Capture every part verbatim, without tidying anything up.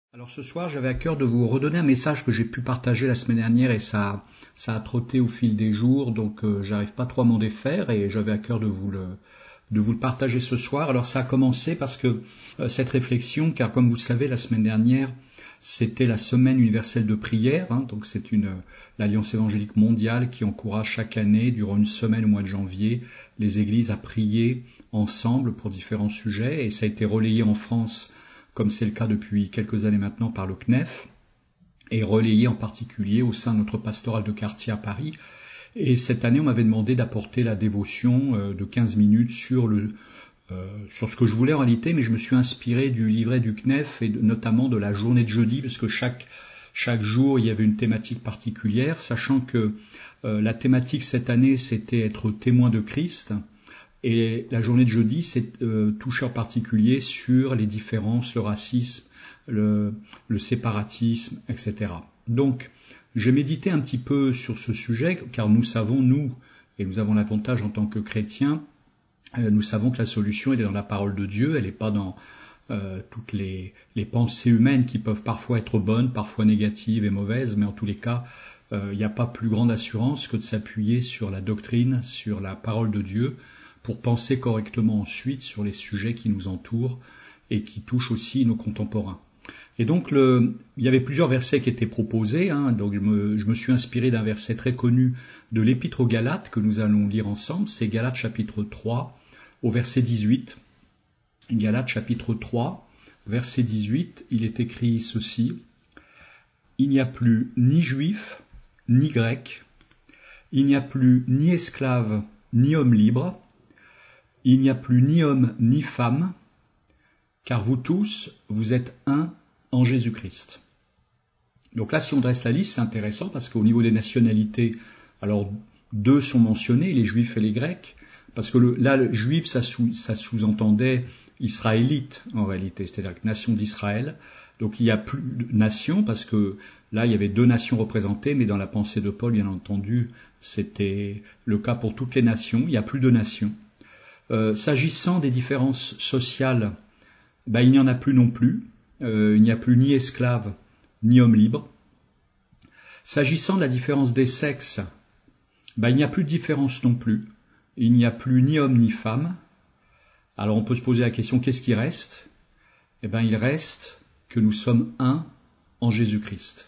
Alors ce soir, j'avais à cœur de vous redonner un message que j'ai pu partager la semaine dernière et ça, ça a trotté au fil des jours, donc euh, j'arrive pas trop à m'en défaire et j'avais à cœur de vous le, de vous le partager ce soir. Alors ça a commencé parce que euh, cette réflexion, car comme vous le savez, la semaine dernière, c'était la semaine universelle de prière, hein, donc c'est une l'Alliance évangélique mondiale qui encourage chaque année, durant une semaine au mois de janvier, les églises à prier ensemble pour différents sujets, et ça a été relayé en France, comme c'est le cas depuis quelques années maintenant par le C N E F, et relayé en particulier au sein de notre pastorale de quartier à Paris. Et cette année, on m'avait demandé d'apporter la dévotion de quinze minutes sur le euh, sur ce que je voulais en réalité, mais je me suis inspiré du livret du C N E F et de, notamment de la journée de jeudi, parce que chaque chaque jour il y avait une thématique particulière, sachant que euh, la thématique cette année c'était être témoin de Christ. Et la journée de jeudi, c'est euh, touché en particulier sur les différences, le racisme, le, le séparatisme, et cetera. Donc, j'ai médité un petit peu sur ce sujet, car nous savons, nous, et nous avons l'avantage en tant que chrétiens, euh, nous savons que la solution elle est dans la parole de Dieu, elle n'est pas dans euh, toutes les, les pensées humaines qui peuvent parfois être bonnes, parfois négatives et mauvaises, mais en tous les cas, il euh, n'y a pas plus grande assurance que de s'appuyer sur la doctrine, sur la parole de Dieu, pour penser correctement ensuite sur les sujets qui nous entourent et qui touchent aussi nos contemporains. Et donc, le, il y avait plusieurs versets qui étaient proposés, hein, donc je me, je me suis inspiré d'un verset très connu de l'Épître aux Galates que nous allons lire ensemble, c'est Galates chapitre trois, au verset dix-huit. Galates chapitre trois, verset dix-huit, il est écrit ceci: « Il n'y a plus ni juif, ni grec, il n'y a plus ni esclave, ni homme libre, il n'y a plus ni homme ni femme, car vous tous, vous êtes un en Jésus-Christ. » Donc là, si on dresse la liste, c'est intéressant parce qu'au niveau des nationalités, alors deux sont mentionnés, les juifs et les grecs, parce que le, là, le juif, ça, sous, ça sous-entendait israélite en réalité, c'est-à-dire que nation d'Israël. Donc il n'y a plus de nation parce que là, il y avait deux nations représentées, mais dans la pensée de Paul, bien entendu, c'était le cas pour toutes les nations, il n'y a plus de nations. Euh, s'agissant des différences sociales, ben, il n'y en a plus non plus. Euh, il n'y a plus ni esclaves, ni hommes libres. S'agissant de la différence des sexes, ben, il n'y a plus de différence non plus. Il n'y a plus ni homme ni femme. Alors on peut se poser la question, qu'est-ce qui reste ? Eh ben, il reste que nous sommes un en Jésus-Christ.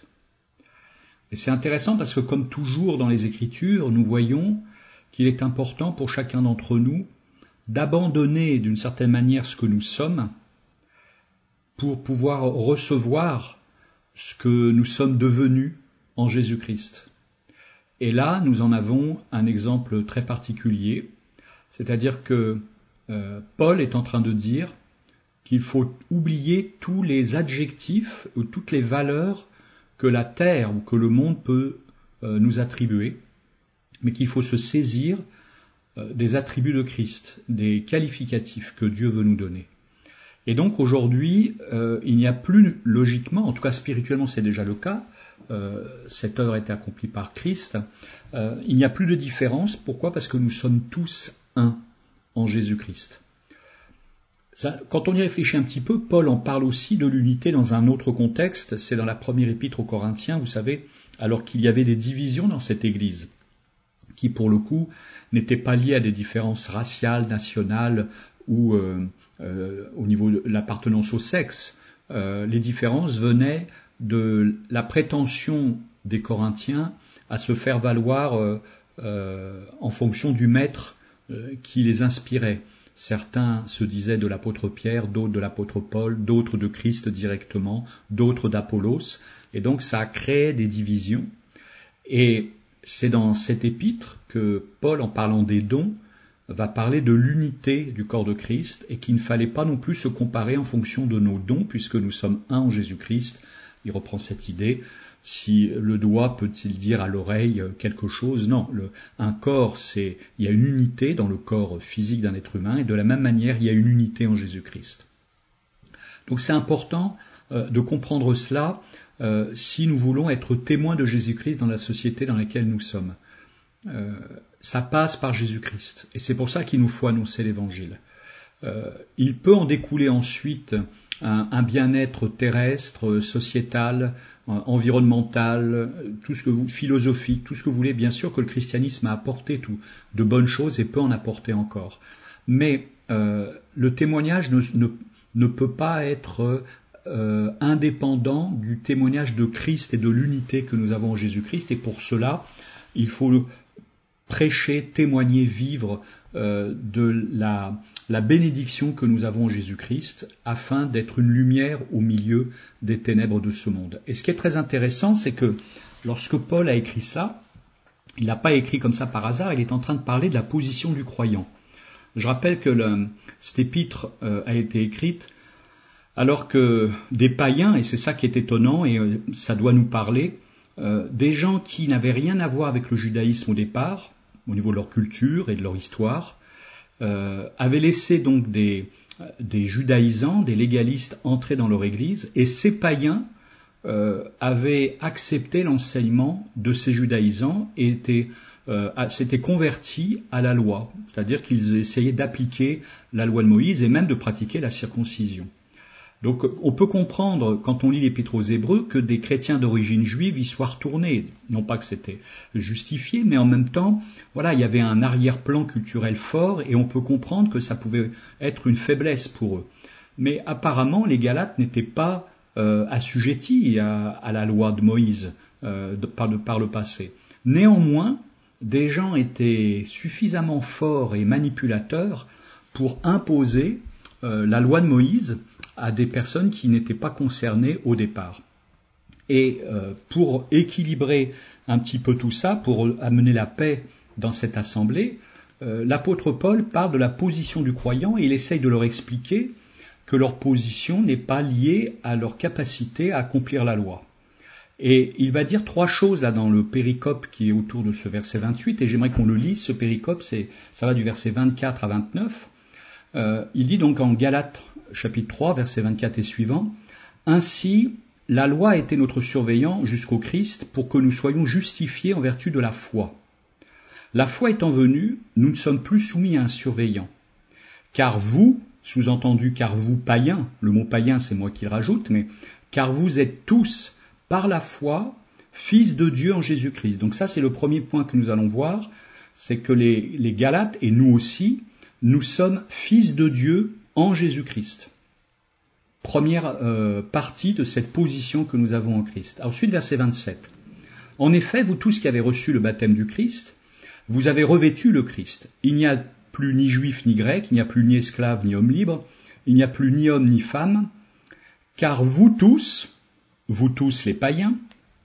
Et c'est intéressant parce que comme toujours dans les Écritures, nous voyons qu'il est important pour chacun d'entre nous d'abandonner d'une certaine manière ce que nous sommes pour pouvoir recevoir ce que nous sommes devenus en Jésus-Christ. Et là, nous en avons un exemple très particulier, c'est-à-dire que euh, Paul est en train de dire qu'il faut oublier tous les adjectifs ou toutes les valeurs que la terre ou que le monde peut euh, nous attribuer, mais qu'il faut se saisir des attributs de Christ, des qualificatifs que Dieu veut nous donner. Et donc aujourd'hui, euh, il n'y a plus logiquement, en tout cas spirituellement c'est déjà le cas, euh, cette œuvre a été accomplie par Christ, euh, il n'y a plus de différence. Pourquoi ? Parce que nous sommes tous un en Jésus-Christ. Ça, quand on y réfléchit un petit peu, Paul en parle aussi de l'unité dans un autre contexte, c'est dans la première épître aux Corinthiens, vous savez, alors qu'il y avait des divisions dans cette église, qui pour le coup n'étaient pas liées à des différences raciales, nationales ou euh, euh, au niveau de l'appartenance au sexe. Euh, les différences venaient de la prétention des Corinthiens à se faire valoir euh, euh, en fonction du maître euh, qui les inspirait. Certains se disaient de l'apôtre Pierre, d'autres de l'apôtre Paul, d'autres de Christ directement, d'autres d'Apollos, et donc ça a créé des divisions. Et c'est dans cet épître que Paul, en parlant des dons, va parler de l'unité du corps de Christ et qu'il ne fallait pas non plus se comparer en fonction de nos dons puisque nous sommes un en Jésus-Christ. Il reprend cette idée. Si le doigt peut-il dire à l'oreille quelque chose ? Non, le, un corps, c'est, il y a une unité dans le corps physique d'un être humain et de la même manière, il y a une unité en Jésus-Christ. Donc c'est important euh, de comprendre cela euh, si nous voulons être témoins de Jésus-Christ dans la société dans laquelle nous sommes. Euh, ça passe par Jésus-Christ et c'est pour ça qu'il nous faut annoncer l'Évangile. Euh, il peut en découler ensuite un, un bien-être terrestre, sociétal, environnemental, tout ce que vous, philosophique, tout ce que vous voulez. Bien sûr que le christianisme a apporté tout, de bonnes choses et peut en apporter encore. Mais euh, le témoignage ne, ne, ne peut pas être euh, indépendant du témoignage de Christ et de l'unité que nous avons en Jésus-Christ. Et pour cela, il faut prêcher, témoigner, vivre euh, de la, la bénédiction que nous avons en Jésus-Christ afin d'être une lumière au milieu des ténèbres de ce monde. Et ce qui est très intéressant, c'est que lorsque Paul a écrit ça, il n'a pas écrit comme ça par hasard, il est en train de parler de la position du croyant. Je rappelle que le, cette épître euh, a été écrite alors que des païens, et c'est ça qui est étonnant, et euh, ça doit nous parler, euh, des gens qui n'avaient rien à voir avec le judaïsme au départ, au niveau de leur culture et de leur histoire, euh, avaient laissé donc des, des judaïsants, des légalistes entrer dans leur église, et ces païens euh, avaient accepté l'enseignement de ces judaïsants et étaient, euh, s'étaient convertis à la loi, c'est-à-dire qu'ils essayaient d'appliquer la loi de Moïse et même de pratiquer la circoncision. Donc on peut comprendre, quand on lit l'Épître aux Hébreux, que des chrétiens d'origine juive y soient retournés. Non pas que c'était justifié, mais en même temps, voilà, il y avait un arrière-plan culturel fort et on peut comprendre que ça pouvait être une faiblesse pour eux. Mais apparemment, les Galates n'étaient pas euh, assujettis à, à la loi de Moïse euh, de, par, de, par le passé. Néanmoins, des gens étaient suffisamment forts et manipulateurs pour imposer euh, la loi de Moïse à des personnes qui n'étaient pas concernées au départ. Et euh, pour équilibrer un petit peu tout ça, pour amener la paix dans cette assemblée, euh, l'apôtre Paul parle de la position du croyant et il essaye de leur expliquer que leur position n'est pas liée à leur capacité à accomplir la loi. Et il va dire trois choses là dans le péricope qui est autour de ce verset vingt-huit, et j'aimerais qu'on le lise, ce péricope, c'est, ça va du verset vingt-quatre à vingt-neuf. Euh, il dit donc en Galates, chapitre trois, versets vingt-quatre et suivants, « Ainsi, la loi a été notre surveillant jusqu'au Christ pour que nous soyons justifiés en vertu de la foi. La foi étant venue, nous ne sommes plus soumis à un surveillant. Car vous, sous-entendu car vous païens, le mot païen c'est moi qui le rajoute, mais car vous êtes tous par la foi fils de Dieu en Jésus-Christ. » Donc ça c'est le premier point que nous allons voir, c'est que les, les Galates et nous aussi, nous sommes fils de Dieu en Jésus-Christ. Première euh, partie de cette position que nous avons en Christ. Ensuite, verset vingt-sept. « En effet, vous tous qui avez reçu le baptême du Christ, vous avez revêtu le Christ. Il n'y a plus ni juif ni grec, il n'y a plus ni esclave ni homme libre, il n'y a plus ni homme ni femme, car vous tous, vous tous les païens,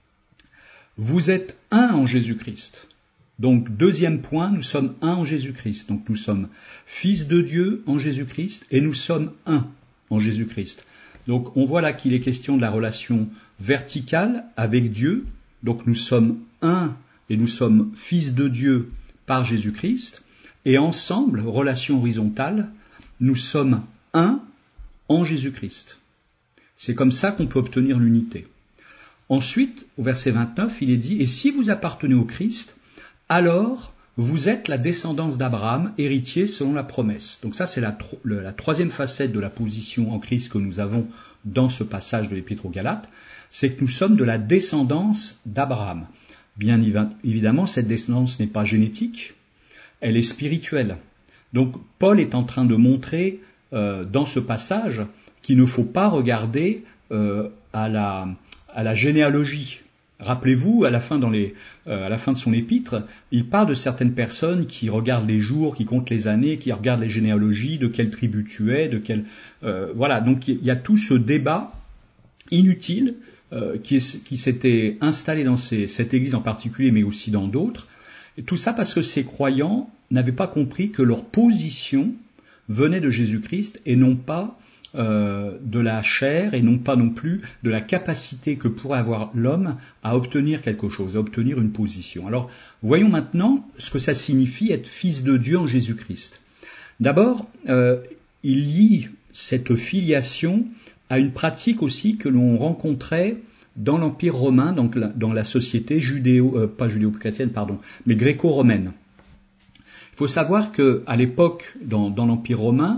vous êtes un en Jésus-Christ. » Donc, deuxième point, nous sommes un en Jésus-Christ. Donc, nous sommes fils de Dieu en Jésus-Christ et nous sommes un en Jésus-Christ. Donc, on voit là qu'il est question de la relation verticale avec Dieu. Donc, nous sommes un et nous sommes fils de Dieu par Jésus-Christ. Et ensemble, relation horizontale, nous sommes un en Jésus-Christ. C'est comme ça qu'on peut obtenir l'unité. Ensuite, au verset vingt-neuf, il est dit « Et si vous appartenez au Christ, alors vous êtes la descendance d'Abraham, héritier selon la promesse. » Donc ça, c'est la, tro- la troisième facette de la position en Christ que nous avons dans ce passage de l'Épître aux Galates, c'est que nous sommes de la descendance d'Abraham. Bien évidemment, cette descendance n'est pas génétique, elle est spirituelle. Donc Paul est en train de montrer euh, dans ce passage qu'il ne faut pas regarder euh, à la, à la généalogie. Rappelez-vous, à la fin, dans les, euh, à la fin de son épître, il parle de certaines personnes qui regardent les jours, qui comptent les années, qui regardent les généalogies, de quelle tribu tu es, de quelle... Euh, voilà, donc il y a tout ce débat inutile euh, qui, est, qui s'était installé dans ces, cette église en particulier, mais aussi dans d'autres. Et tout ça parce que ces croyants n'avaient pas compris que leur position venait de Jésus-Christ et non pas Euh, de la chair et non pas non plus de la capacité que pourrait avoir l'homme à obtenir quelque chose, à obtenir une position. Alors, voyons maintenant ce que ça signifie être fils de Dieu en Jésus-Christ. D'abord, euh, il lie cette filiation à une pratique aussi que l'on rencontrait dans l'Empire romain, donc la, dans la société judéo, euh, pas judéo-chrétienne, pardon, mais gréco-romaine. Il faut savoir qu'à l'époque, dans, dans l'Empire romain,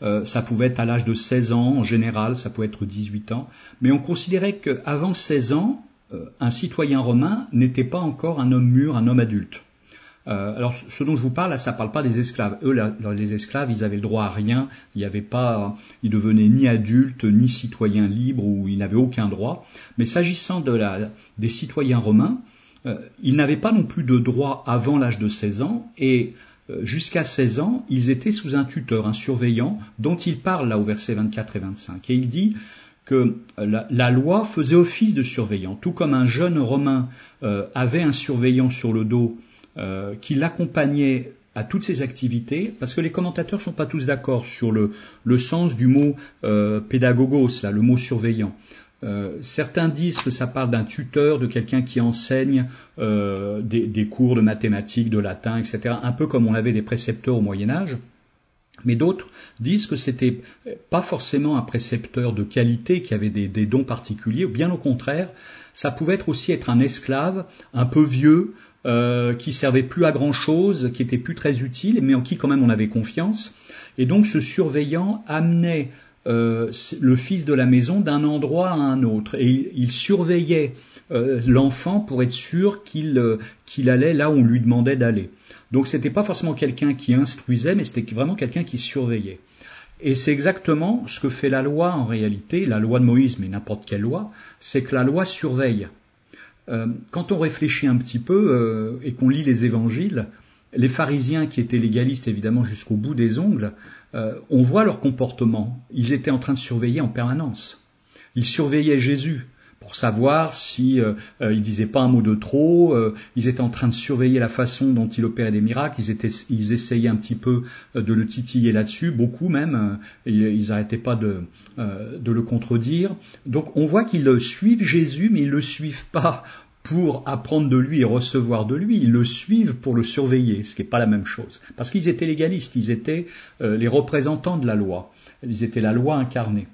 Euh, ça pouvait être à l'âge de seize ans en général, ça pouvait être dix-huit ans. Mais on considérait qu'avant seize ans, euh, un citoyen romain n'était pas encore un homme mûr, un homme adulte. Euh, alors, ce dont je vous parle, là, ça parle pas des esclaves. Eux, là, les esclaves, ils avaient le droit à rien. Il y avait pas, ils devenaient ni adultes, ni citoyens libres, ou ils n'avaient aucun droit. Mais s'agissant de la, des citoyens romains, euh, ils n'avaient pas non plus de droit avant l'âge de seize ans, et euh, jusqu'à seize ans, ils étaient sous un tuteur, un surveillant, dont il parle là au verset vingt-quatre et vingt-cinq. Et il dit que la, la loi faisait office de surveillant, tout comme un jeune romain euh, avait un surveillant sur le dos, Euh, qui l'accompagnait à toutes ses activités, parce que les commentateurs ne sont pas tous d'accord sur le, le sens du mot euh, pédagogos, là, le mot surveillant. Euh, certains disent que ça parle d'un tuteur, de quelqu'un qui enseigne euh, des, des cours de mathématiques, de latin, et cetera, un peu comme on avait des précepteurs au Moyen-Âge. Mais d'autres disent que c'était pas forcément un précepteur de qualité qui avait des, des dons particuliers, bien au contraire, ça pouvait être aussi être un esclave, un peu vieux, euh, qui servait plus à grand chose, qui était plus très utile, mais en qui quand même on avait confiance. Et donc ce surveillant amenait euh, le fils de la maison d'un endroit à un autre, et il, il surveillait euh, l'enfant pour être sûr qu'il, euh, qu'il allait là où on lui demandait d'aller. Donc c'était pas forcément quelqu'un qui instruisait, mais c'était vraiment quelqu'un qui surveillait. Et c'est exactement ce que fait la loi en réalité, la loi de Moïse, mais n'importe quelle loi, c'est que la loi surveille. Euh, quand on réfléchit un petit peu euh, et qu'on lit les évangiles, les pharisiens qui étaient légalistes évidemment jusqu'au bout des ongles, euh, on voit leur comportement. Ils étaient en train de surveiller en permanence. Ils surveillaient Jésus pour savoir si euh, euh, il disait pas un mot de trop. Euh, ils étaient en train de surveiller la façon dont il opérait des miracles. Ils étaient, ils essayaient un petit peu euh, de le titiller là-dessus, beaucoup même. Euh, ils n'arrêtaient pas de, euh, de le contredire. Donc on voit qu'ils suivent Jésus, mais ils le suivent pas pour apprendre de lui et recevoir de lui, ils le suivent pour le surveiller, ce qui n'est pas la même chose. Parce qu'ils étaient légalistes, ils étaient euh, les représentants de la loi, ils étaient la loi incarnée.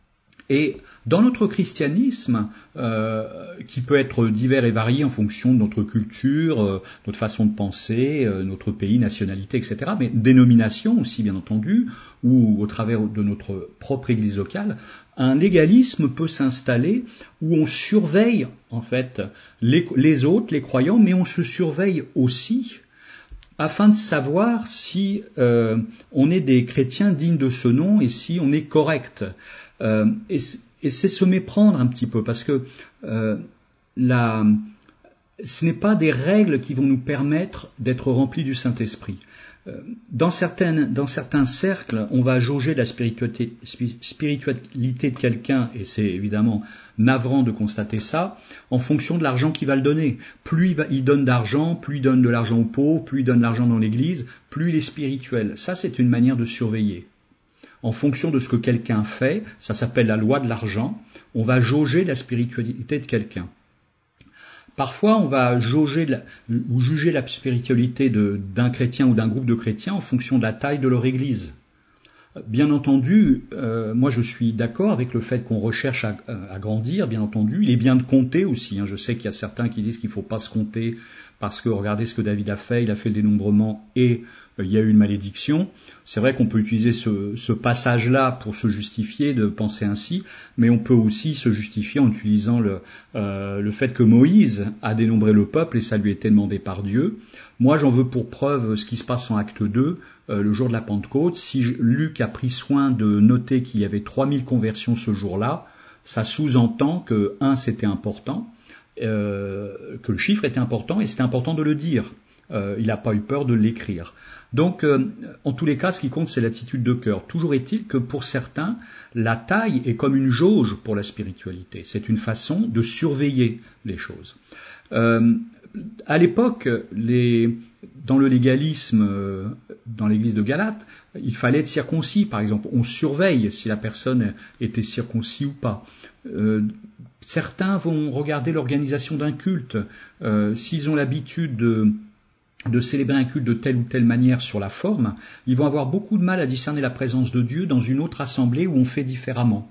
Et dans notre christianisme, euh, qui peut être divers et varié en fonction de notre culture, euh, notre façon de penser, euh, notre pays, nationalité, et cetera, mais dénomination aussi bien entendu, ou au travers de notre propre église locale, un légalisme peut s'installer où on surveille en fait les, les autres, les croyants, mais on se surveille aussi afin de savoir si euh, on est des chrétiens dignes de ce nom et si on est correct. Euh, et, et c'est se méprendre un petit peu, parce que euh, la, ce n'est pas des règles qui vont nous permettre d'être remplis du Saint-Esprit. Euh, dans, certaines, dans certains cercles, on va jauger la spiritualité, spiritualité de quelqu'un, et c'est évidemment navrant de constater ça, en fonction de l'argent qu'il va le donner. Plus il, va, il donne d'argent, plus il donne de l'argent aux pauvres, plus il donne de l'argent dans l'église, plus il est spirituel. Ça, c'est une manière de surveiller. En fonction de ce que quelqu'un fait, ça s'appelle la loi de l'argent, on va jauger la spiritualité de quelqu'un. Parfois, on va jauger la, ou juger la spiritualité de, d'un chrétien ou d'un groupe de chrétiens en fonction de la taille de leur église. Bien entendu, euh, moi je suis d'accord avec le fait qu'on recherche à, à grandir, bien entendu. Il est bien de compter aussi. Hein. Je sais qu'il y a certains qui disent qu'il ne faut pas se compter parce que regardez ce que David a fait, il a fait le dénombrement et euh, il y a eu une malédiction. C'est vrai qu'on peut utiliser ce, ce passage-là pour se justifier de penser ainsi, mais on peut aussi se justifier en utilisant le, euh, le fait que Moïse a dénombré le peuple et ça lui a été demandé par Dieu. Moi j'en veux pour preuve ce qui se passe en acte deux, euh, le jour de la Pentecôte. Si Luc a pris soin de noter qu'il y avait trois mille conversions ce jour-là, ça sous-entend que, un, c'était important, euh, que le chiffre était important et c'était important de le dire. Euh, il n'a pas eu peur de l'écrire. Donc, euh, en tous les cas, ce qui compte, c'est l'attitude de cœur. Toujours est-il que pour certains, la taille est comme une jauge pour la spiritualité. C'est une façon de surveiller les choses. Euh, à l'époque, les, dans le légalisme, euh, dans l'église de Galate, il fallait être circoncis, par exemple. On surveille si la personne était circoncis ou pas. Euh, certains vont regarder l'organisation d'un culte. Euh, s'ils ont l'habitude de de célébrer un culte de telle ou telle manière sur la forme, ils vont avoir beaucoup de mal à discerner la présence de Dieu dans une autre assemblée où on fait différemment.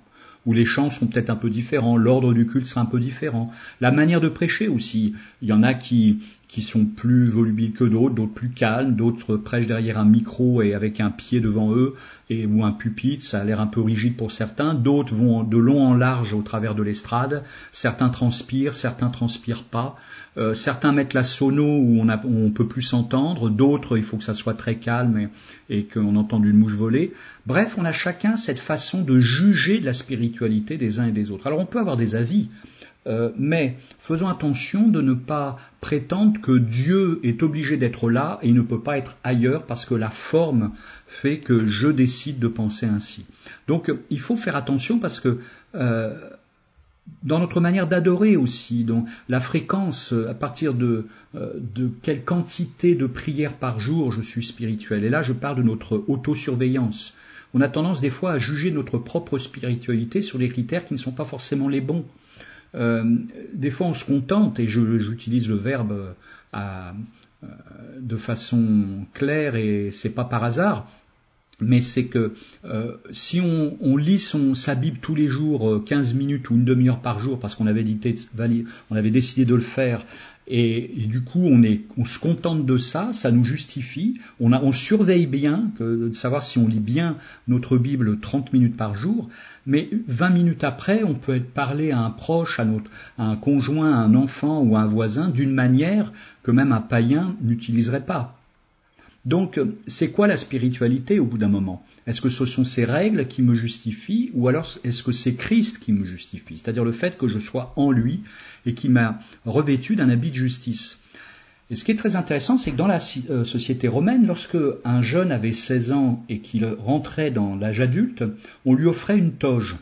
où les chants sont peut-être un peu différents, l'ordre du culte sera un peu différent, la manière de prêcher aussi. Il y en a qui qui sont plus volubiles que d'autres, d'autres plus calmes, d'autres prêchent derrière un micro et avec un pied devant eux et ou un pupitre, ça a l'air un peu rigide pour certains, d'autres vont de long en large au travers de l'estrade, certains transpirent, certains transpirent pas, euh, certains mettent la sono où on, a, où on peut plus s'entendre, d'autres il faut que ça soit très calme et, et qu'on entende une mouche voler. Bref, on a chacun cette façon de juger de la spiritualité des uns et des autres. Alors on peut avoir des avis, Euh, mais faisons attention de ne pas prétendre que Dieu est obligé d'être là et il ne peut pas être ailleurs parce que la forme fait que je décide de penser ainsi. Donc il faut faire attention parce que euh, dans notre manière d'adorer aussi, donc la fréquence, à partir de, euh, de quelle quantité de prières par jour je suis spirituel. Et là je parle de notre autosurveillance. On a tendance des fois à juger notre propre spiritualité sur des critères qui ne sont pas forcément les bons. Euh, des fois on se contente, et je, j'utilise le verbe à, euh, de façon claire et c'est pas par hasard, mais c'est que euh, si on, on lit son, sa Bible tous les jours, euh, quinze minutes ou une demi-heure par jour, parce qu'on avait, dicté, on avait décidé de le faire, et, et du coup on, est, on se contente de ça, ça nous justifie, on, a, on surveille bien que, de savoir si on lit bien notre Bible trente minutes par jour, mais vingt minutes après, on peut être parlé à un proche, à, notre, à un conjoint, à un enfant ou à un voisin d'une manière que même un païen n'utiliserait pas. Donc, c'est quoi la spiritualité au bout d'un moment? Est-ce que ce sont ces règles qui me justifient ou alors est-ce que c'est Christ qui me justifie? C'est-à-dire le fait que je sois en lui et qui m'a revêtu d'un habit de justice. Et ce qui est très intéressant, c'est que dans la euh, société romaine, lorsque un jeune avait seize ans et qu'il rentrait dans l'âge adulte, on lui offrait une toge.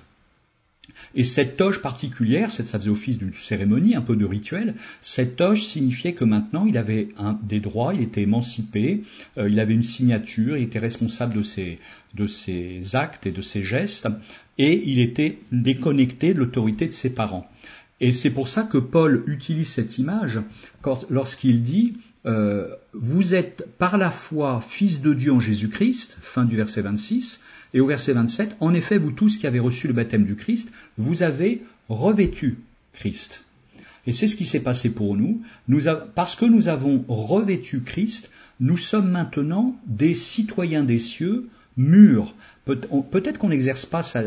Et cette toge particulière, ça faisait office d'une cérémonie, un peu de rituel, cette toge signifiait que maintenant il avait un, des droits, il était émancipé, euh, il avait une signature, il était responsable de ses, de ses actes et de ses gestes, et il était déconnecté de l'autorité de ses parents. Et c'est pour ça que Paul utilise cette image quand, lorsqu'il dit euh, « Vous êtes par la foi fils de Dieu en Jésus-Christ », fin du verset vingt-six, et au verset vingt-sept, « En effet, vous tous qui avez reçu le baptême du Christ, vous avez revêtu Christ ». Et c'est ce qui s'est passé pour nous. nous a, parce que nous avons revêtu Christ, nous sommes maintenant des citoyens des cieux, mûrs. Peut, on, peut-être qu'on n'exerce pas sa,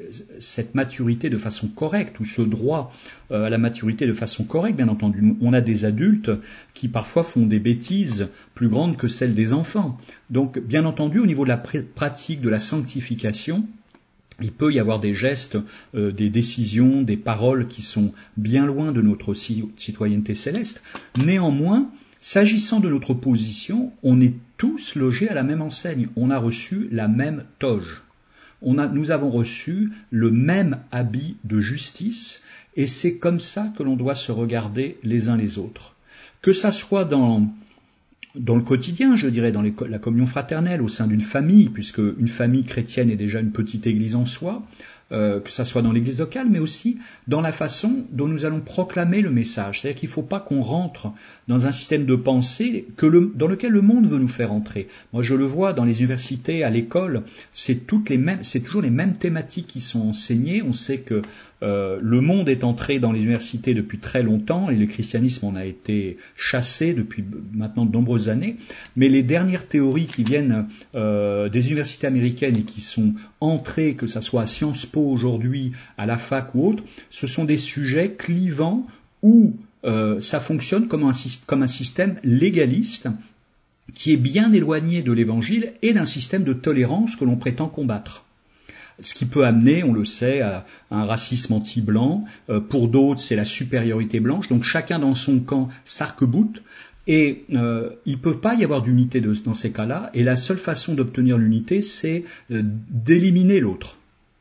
cette maturité de façon correcte, ou ce droit euh, à la maturité de façon correcte, bien entendu. On a des adultes qui parfois font des bêtises plus grandes que celles des enfants. Donc, bien entendu, au niveau de la pr- pratique de la sanctification, il peut y avoir des gestes, euh, des décisions, des paroles qui sont bien loin de notre citoyenneté céleste. Néanmoins, s'agissant de notre position, on est tous logés à la même enseigne. On a reçu la même toge. On a, nous avons reçu le même habit de justice, et c'est comme ça que l'on doit se regarder les uns les autres. Que ça soit dans, dans le quotidien, je dirais, dans les, la communion fraternelle, au sein d'une famille, puisque une famille chrétienne est déjà une petite église en soi, Euh, que ça soit dans l'église locale, mais aussi dans la façon dont nous allons proclamer le message. C'est-à-dire qu'il ne faut pas qu'on rentre dans un système de pensée que le, dans lequel le monde veut nous faire entrer. Moi, je le vois dans les universités, à l'école, c'est toutes les mêmes, c'est toujours les mêmes thématiques qui sont enseignées. On sait que euh, le monde est entré dans les universités depuis très longtemps et le christianisme en a été chassé depuis maintenant de nombreuses années. Mais les dernières théories qui viennent euh, des universités américaines et qui sont entrées, que ça soit à Sciences Po aujourd'hui, à la fac ou autre, ce sont des sujets clivants où euh, ça fonctionne comme un, comme un système légaliste qui est bien éloigné de l'évangile et d'un système de tolérance que l'on prétend combattre. Ce qui peut amener, on le sait, à un racisme anti-blanc. Euh, pour d'autres, c'est la supériorité blanche. Donc chacun dans son camp s'arc-boute. Et euh, il ne peut pas y avoir d'unité de, dans ces cas-là. Et la seule façon d'obtenir l'unité, c'est euh, d'éliminer l'autre.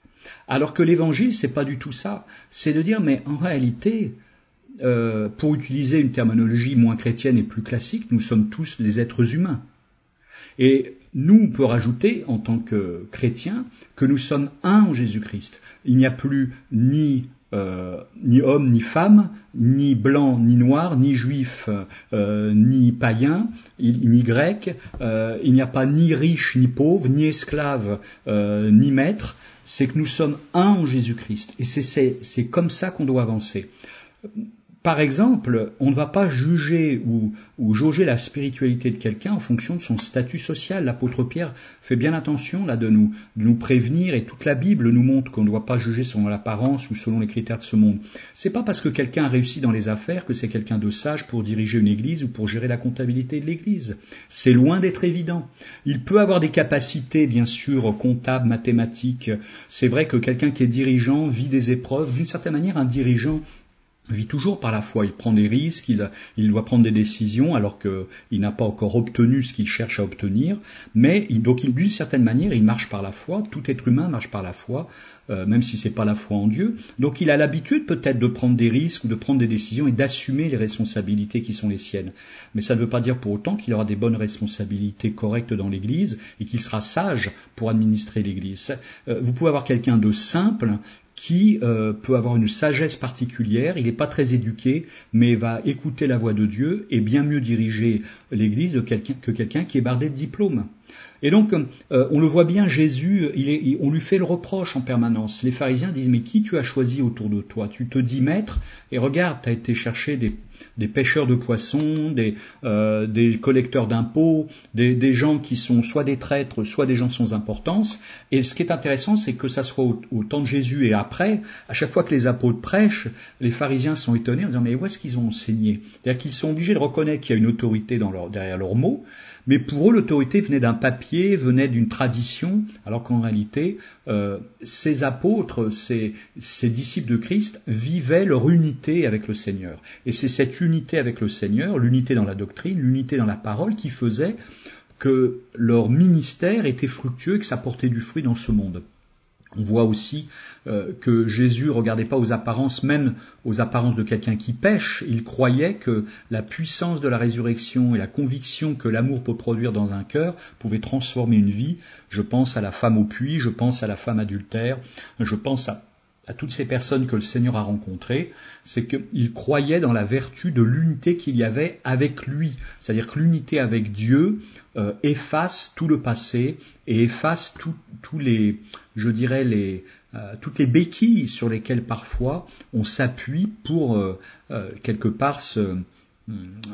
Alors que l'évangile, c'est pas du tout ça. C'est de dire, mais en réalité, euh, pour utiliser une terminologie moins chrétienne et plus classique, nous sommes tous des êtres humains. Et nous, on peut rajouter, en tant que chrétiens, que nous sommes un en Jésus-Christ. Il n'y a plus ni euh, ni homme ni femme, ni blanc ni noir, ni juif euh, ni païen, ni grec, euh, il n'y a pas ni riche ni pauvre, ni esclave euh, ni maître, c'est que nous sommes un en Jésus-Christ. Et c'est, c'est, c'est comme ça qu'on doit avancer. Par exemple, on ne va pas juger ou, ou jauger la spiritualité de quelqu'un en fonction de son statut social. L'apôtre Pierre fait bien attention là de nous, de nous prévenir, et toute la Bible nous montre qu'on ne doit pas juger selon l'apparence ou selon les critères de ce monde. C'est pas parce que quelqu'un a réussi dans les affaires que c'est quelqu'un de sage pour diriger une église ou pour gérer la comptabilité de l'église. C'est loin d'être évident. Il peut avoir des capacités, bien sûr, comptables, mathématiques. C'est vrai que quelqu'un qui est dirigeant vit des épreuves. D'une certaine manière, un dirigeant vit toujours par la foi, il prend des risques, il, il doit prendre des décisions alors qu'il n'a pas encore obtenu ce qu'il cherche à obtenir, mais il, donc il, d'une certaine manière il marche par la foi, tout être humain marche par la foi, euh, même si c'est pas la foi en Dieu, donc il a l'habitude peut-être de prendre des risques ou de prendre des décisions et d'assumer les responsabilités qui sont les siennes. Mais ça ne veut pas dire pour autant qu'il aura des bonnes responsabilités correctes dans l'Église et qu'il sera sage pour administrer l'Église. Euh, vous pouvez avoir quelqu'un de simple qui euh, peut avoir une sagesse particulière, il n'est pas très éduqué, mais va écouter la voix de Dieu et bien mieux diriger l'Église de quelqu'un, que quelqu'un qui est bardé de diplômes. Et donc, euh, on le voit bien, Jésus, il est, il, on lui fait le reproche en permanence. Les pharisiens disent, mais qui tu as choisi autour de toi? Tu te dis maître, et regarde, tu as été chercher des, des pêcheurs de poissons, des, euh, des collecteurs d'impôts, des, des gens qui sont soit des traîtres, soit des gens sans importance. Et ce qui est intéressant, c'est que ça soit au, au temps de Jésus et après, à chaque fois que les apôtres prêchent, les pharisiens sont étonnés en disant, mais où est-ce qu'ils ont enseigné? C'est-à-dire qu'ils sont obligés de reconnaître qu'il y a une autorité dans leur, derrière leurs mots, mais pour eux, l'autorité venait d'un papier, venait d'une tradition, alors qu'en réalité, euh, ces apôtres, ces, ces disciples de Christ vivaient leur unité avec le Seigneur. Et c'est cette unité avec le Seigneur, l'unité dans la doctrine, l'unité dans la parole, qui faisait que leur ministère était fructueux et que ça portait du fruit dans ce monde. On voit aussi euh, que Jésus ne regardait pas aux apparences, même aux apparences de quelqu'un qui pêche. Il croyait que la puissance de la résurrection et la conviction que l'amour peut produire dans un cœur pouvait transformer une vie. Je pense à la femme au puits, je pense à la femme adultère, je pense à, à toutes ces personnes que le Seigneur a rencontrées. C'est qu'il croyait dans la vertu de l'unité qu'il y avait avec lui. C'est-à-dire que l'unité avec Dieu euh, efface tout le passé et efface tous les, je dirais, les, euh, toutes les béquilles sur lesquelles parfois on s'appuie pour euh, euh, quelque part se euh,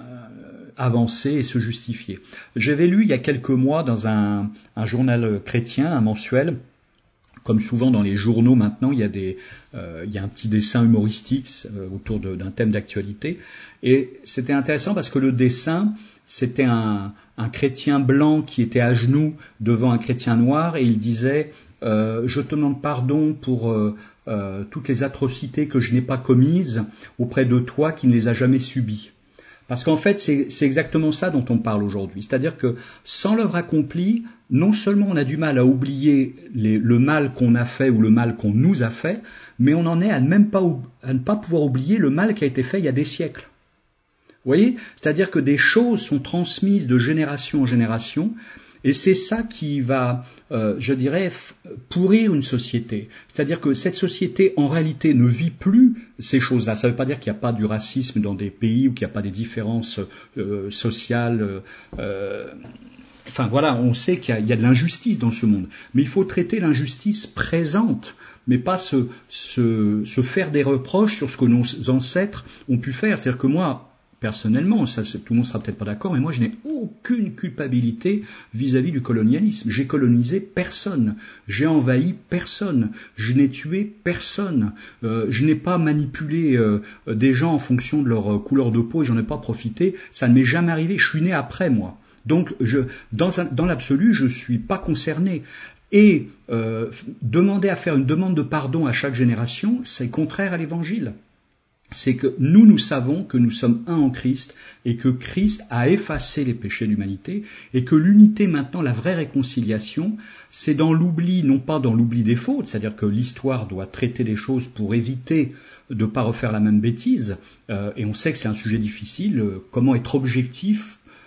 avancer et se justifier. J'avais lu il y a quelques mois dans un, un journal chrétien, un mensuel. Comme souvent dans les journaux maintenant, il y a des, euh, il y a un petit dessin humoristique euh, autour de, d'un thème d'actualité. Et c'était intéressant parce que le dessin, c'était un, un chrétien blanc qui était à genoux devant un chrétien noir et il disait euh, « Je te demande pardon pour euh, euh, toutes les atrocités que je n'ai pas commises auprès de toi qui ne les as jamais subies. » Parce qu'en fait, c'est, c'est exactement ça dont on parle aujourd'hui. C'est-à-dire que sans l'œuvre accomplie, non seulement on a du mal à oublier les, le mal qu'on a fait ou le mal qu'on nous a fait, mais on en est à ne même pas, à ne pas pouvoir oublier le mal qui a été fait il y a des siècles. Vous voyez ? C'est-à-dire que des choses sont transmises de génération en génération, et c'est ça qui va, euh, je dirais, f- pourrir une société. C'est-à-dire que cette société, en réalité, ne vit plus ces choses-là. Ça ne veut pas dire qu'il n'y a pas du racisme dans des pays ou qu'il n'y a pas des différences euh, sociales. Euh, enfin voilà, on sait qu'il y a, il y a de l'injustice dans ce monde. Mais il faut traiter l'injustice présente, mais pas se, se, se faire des reproches sur ce que nos ancêtres ont pu faire. C'est-à-dire que moi, personnellement, ça, tout le monde sera peut-être pas d'accord, mais moi je n'ai aucune culpabilité vis-à-vis du colonialisme. J'ai colonisé personne, j'ai envahi personne, je n'ai tué personne, euh, je n'ai pas manipulé euh, des gens en fonction de leur couleur de peau et j'en ai pas profité, ça ne m'est jamais arrivé, je suis né après moi. Donc je, dans, un, dans l'absolu, je suis pas concerné. Et euh, demander à faire une demande de pardon à chaque génération, c'est contraire à l'Évangile. C'est que nous, nous savons que nous sommes un en Christ et que Christ a effacé les péchés de l'humanité et que l'unité maintenant, la vraie réconciliation, c'est dans l'oubli, non pas dans l'oubli des fautes, c'est-à-dire que l'histoire doit traiter des choses pour éviter de ne pas refaire la même bêtise, euh, et on sait que c'est un sujet difficile, euh, comment être objectif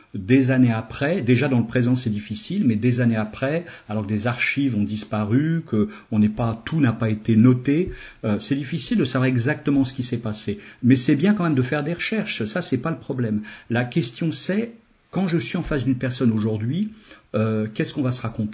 des années après, déjà dans le présent c'est difficile, mais des années après, alors que des archives ont disparu, que on n'est pas, tout n'a pas été noté, euh, c'est difficile de savoir exactement ce qui s'est passé. Mais c'est bien quand même de faire des recherches, ça c'est pas le problème. La question c'est, quand je suis en face d'une personne aujourd'hui, euh, qu'est-ce qu'on va se raconter ?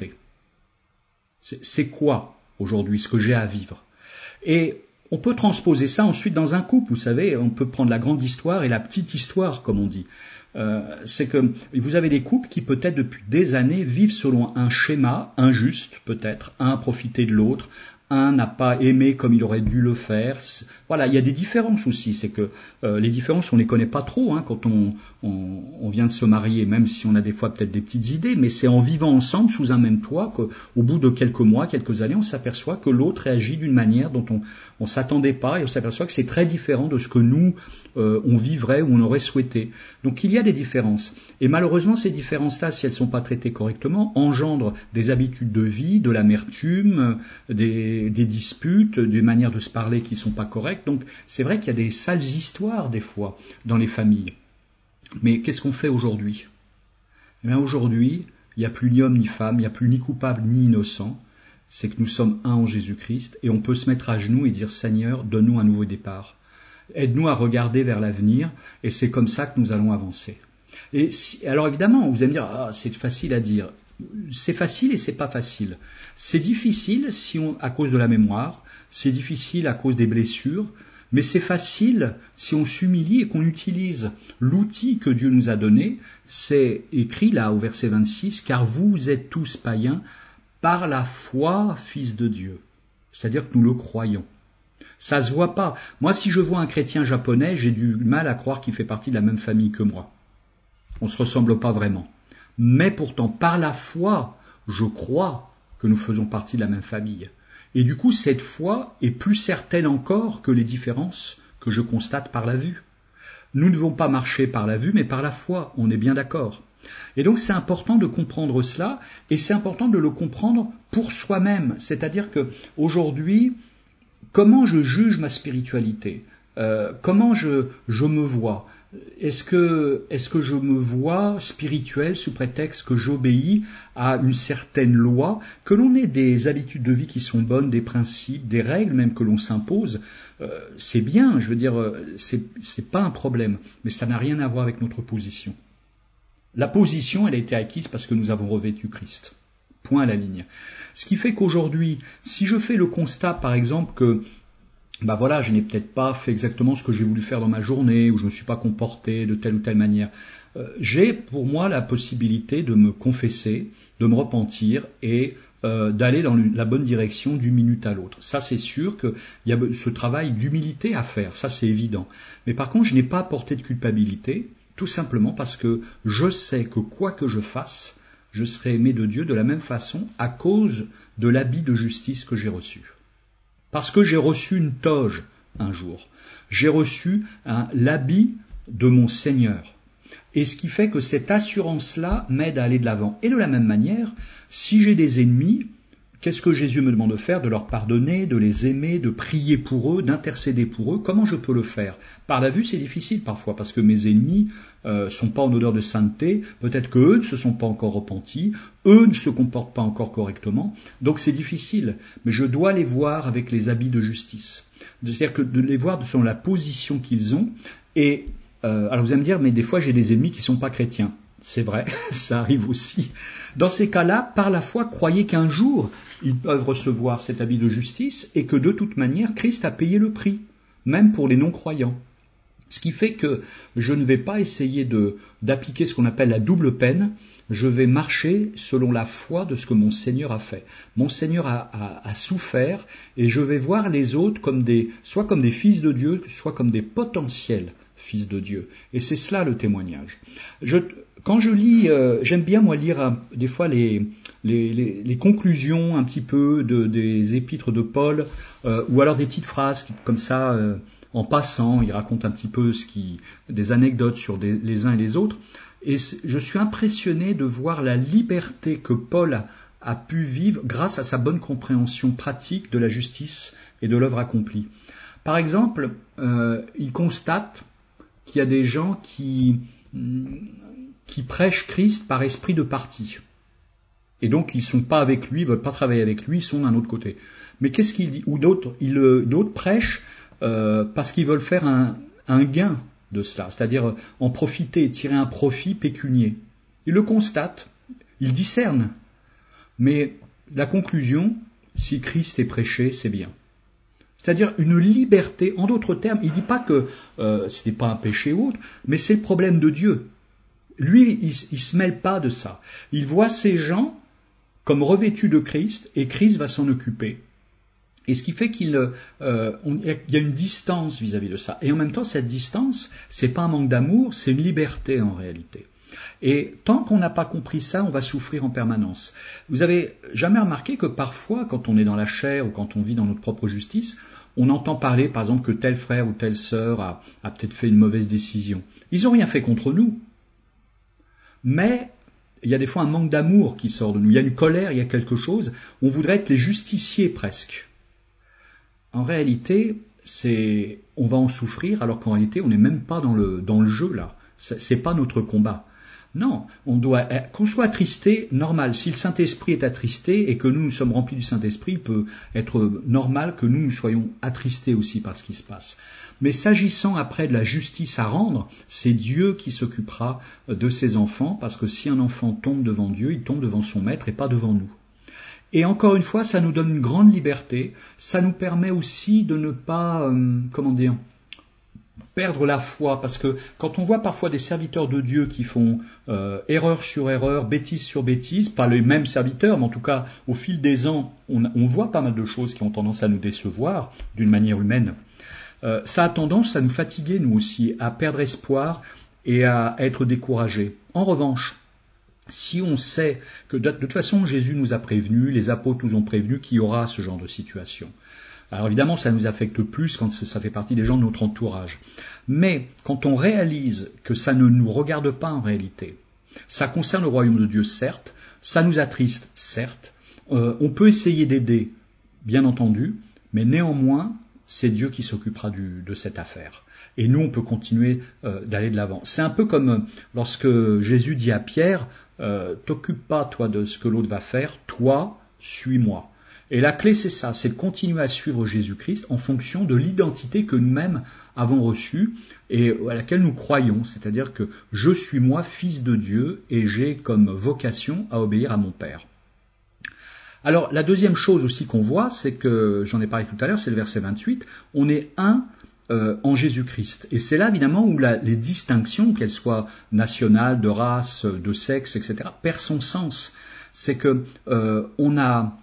c'est, c'est quoi aujourd'hui ce que j'ai à vivre ? Et on peut transposer ça ensuite dans un couple, vous savez, on peut prendre la grande histoire et la petite histoire, comme on dit. Euh, c'est que vous avez des couples qui peut-être depuis des années vivent selon un schéma injuste, peut-être, un a profité de l'autre, un n'a pas aimé comme il aurait dû le faire. Voilà, il y a des différences aussi, c'est que euh, les différences on les connaît pas trop hein, quand on, on, on vient de se marier, même si on a des fois peut-être des petites idées, mais c'est en vivant ensemble sous un même toit qu'au bout de quelques mois, quelques années, on s'aperçoit que l'autre réagit d'une manière dont on on s'attendait pas et on s'aperçoit que c'est très différent de ce que nous euh, on vivrait ou on aurait souhaité. Donc il y a des différences et malheureusement ces différences-là, si elles sont pas traitées correctement, engendrent des habitudes de vie, de l'amertume, des, des disputes, des manières de se parler qui sont pas correctes. Donc c'est vrai qu'il y a des sales histoires des fois dans les familles. Mais qu'est-ce qu'on fait aujourd'hui ? Eh bien aujourd'hui, il n'y a plus ni homme ni femme, il n'y a plus ni coupable ni innocent. C'est que nous sommes un en Jésus-Christ et on peut se mettre à genoux et dire « Seigneur, donne-nous un nouveau départ. Aide-nous à regarder vers l'avenir et c'est comme ça que nous allons avancer. » Et si, alors évidemment, vous allez me dire « Ah, c'est facile à dire. » C'est facile et c'est pas facile. C'est difficile si on, à cause de la mémoire, c'est difficile à cause des blessures, mais c'est facile si on s'humilie et qu'on utilise l'outil que Dieu nous a donné. C'est écrit là au verset vingt-six « Car vous êtes tous païens, par la foi, fils de Dieu. » C'est-à-dire que nous le croyons. Ça se voit pas. Moi, si je vois un chrétien japonais, j'ai du mal à croire qu'il fait partie de la même famille que moi. On se ressemble pas vraiment. Mais pourtant, par la foi, je crois que nous faisons partie de la même famille. Et du coup, cette foi est plus certaine encore que les différences que je constate par la vue. Nous ne devons pas marcher par la vue, mais par la foi, on est bien d'accord. Et donc c'est important de comprendre cela, et c'est important de le comprendre pour soi-même. C'est-à-dire que aujourd'hui, comment je juge ma spiritualité ? euh, Comment je, je me vois ? Est-ce que, est-ce que je me vois spirituel sous prétexte que j'obéis à une certaine loi, que l'on ait des habitudes de vie qui sont bonnes, des principes, des règles même que l'on s'impose, euh, c'est bien, je veux dire, c'est, c'est pas un problème, mais ça n'a rien à voir avec notre position. La position, elle a été acquise parce que nous avons revêtu Christ. Point à la ligne. Ce qui fait qu'aujourd'hui, si je fais le constat, par exemple, que bah voilà, je n'ai peut-être pas fait exactement ce que j'ai voulu faire dans ma journée, ou je ne me suis pas comporté de telle ou telle manière, euh, j'ai pour moi la possibilité de me confesser, de me repentir et euh, d'aller dans la bonne direction d'une minute à l'autre. Ça, c'est sûr qu'il y a ce travail d'humilité à faire, ça c'est évident. Mais par contre, je n'ai pas apporté de culpabilité, tout simplement parce que je sais que quoi que je fasse, je serai aimé de Dieu de la même façon à cause de l'habit de justice que j'ai reçu. Parce que j'ai reçu une toge un jour. J'ai reçu hein, l'habit de mon Seigneur. Et ce qui fait que cette assurance-là m'aide à aller de l'avant. Et de la même manière, si j'ai des ennemis, qu'est-ce que Jésus me demande de faire ? De leur pardonner, de les aimer, de prier pour eux, d'intercéder pour eux. Comment je peux le faire ? Par la vue, c'est difficile parfois, parce que mes ennemis euh, sont pas en odeur de sainteté, peut-être qu'eux ne se sont pas encore repentis, eux ne se comportent pas encore correctement, donc c'est difficile. Mais je dois les voir avec les habits de justice. C'est-à-dire que de les voir selon la position qu'ils ont. Et euh, alors vous allez me dire, mais des fois j'ai des ennemis qui sont pas chrétiens. C'est vrai, ça arrive aussi. Dans ces cas-là, par la foi, croyez qu'un jour, ils peuvent recevoir cet habit de justice et que de toute manière, Christ a payé le prix, même pour les non-croyants. Ce qui fait que je ne vais pas essayer de, d'appliquer ce qu'on appelle la double peine, je vais marcher selon la foi de ce que mon Seigneur a fait. Mon Seigneur a, a, a souffert et je vais voir les autres comme des, soit comme des fils de Dieu, soit comme des potentiels fils de Dieu. Et c'est cela le témoignage. Je, quand je lis, euh, j'aime bien moi lire euh, des fois les, les, les, les conclusions un petit peu de, des épîtres de Paul, euh, ou alors des petites phrases qui, comme ça, euh, en passant, il raconte un petit peu ce qui, des anecdotes sur des, les uns et les autres. Et je suis impressionné de voir la liberté que Paul a, a pu vivre grâce à sa bonne compréhension pratique de la justice et de l'œuvre accomplie. Par exemple, euh, il constate qu'il y a des gens qui, qui prêchent Christ par esprit de parti. Et donc, ils ne sont pas avec lui, ils ne veulent pas travailler avec lui, ils sont d'un autre côté. Mais qu'est-ce qu'il dit? Ou d'autres, ils, d'autres prêchent euh, parce qu'ils veulent faire un, un gain de cela, c'est-à-dire en profiter, tirer un profit pécunier. Ils le constatent, ils discernent. Mais la conclusion, si Christ est prêché, c'est bien. C'est-à-dire une liberté, en d'autres termes, il ne dit pas que euh, ce n'est pas un péché ou autre, mais c'est le problème de Dieu. Lui, il ne se mêle pas de ça. Il voit ces gens comme revêtus de Christ, et Christ va s'en occuper. Et ce qui fait qu'il euh, on, y a une distance vis-à-vis de ça. Et en même temps, cette distance, c'est pas un manque d'amour, c'est une liberté en réalité. Et tant qu'on n'a pas compris ça, on va souffrir en permanence. Vous avez jamais remarqué que parfois, quand on est dans la chair ou quand on vit dans notre propre justice, on entend parler, par exemple, que tel frère ou telle sœur a, a peut-être fait une mauvaise décision. Ils n'ont rien fait contre nous. Mais il y a des fois un manque d'amour qui sort de nous. Il y a une colère, il y a quelque chose. On voudrait être les justiciers presque. En réalité, c'est, on va en souffrir alors qu'en réalité, on n'est même pas dans le, dans le jeu là. C'est, c'est pas notre combat. Non, on doit, qu'on soit attristé, normal. Si le Saint-Esprit est attristé et que nous, nous sommes remplis du Saint-Esprit, il peut être normal que nous, nous soyons attristés aussi par ce qui se passe. Mais s'agissant après de la justice à rendre, c'est Dieu qui s'occupera de ses enfants, parce que si un enfant tombe devant Dieu, il tombe devant son maître et pas devant nous. Et encore une fois, ça nous donne une grande liberté, ça nous permet aussi de ne pas, euh, comment dire, perdre la foi, parce que quand on voit parfois des serviteurs de Dieu qui font euh, erreur sur erreur, bêtise sur bêtise, pas les mêmes serviteurs, mais en tout cas au fil des ans, on, on voit pas mal de choses qui ont tendance à nous décevoir d'une manière humaine. Euh, ça a tendance à nous fatiguer, nous aussi, à perdre espoir et à être découragés. En revanche, si on sait que de, de toute façon Jésus nous a prévenus, les apôtres nous ont prévenus qu'il y aura ce genre de situation. Alors évidemment, ça nous affecte plus quand ça fait partie des gens de notre entourage. Mais quand on réalise que ça ne nous regarde pas en réalité, ça concerne le royaume de Dieu, certes, ça nous attriste, certes, euh, on peut essayer d'aider, bien entendu, mais néanmoins, c'est Dieu qui s'occupera du, de cette affaire. Et nous, on peut continuer euh, d'aller de l'avant. C'est un peu comme euh, lorsque Jésus dit à Pierre, euh, « T'occupe pas, toi, de ce que l'autre va faire, toi, suis-moi ». Et la clé, c'est ça, c'est de continuer à suivre Jésus-Christ en fonction de l'identité que nous-mêmes avons reçue et à laquelle nous croyons. C'est-à-dire que je suis moi, fils de Dieu, et j'ai comme vocation à obéir à mon Père. Alors, la deuxième chose aussi qu'on voit, c'est que, j'en ai parlé tout à l'heure, c'est le verset vingt-huit, on est un euh, en Jésus-Christ. Et c'est là, évidemment, où la, les distinctions, qu'elles soient nationales, de race, de sexe, et cetera, perdent son sens. C'est que euh, on a...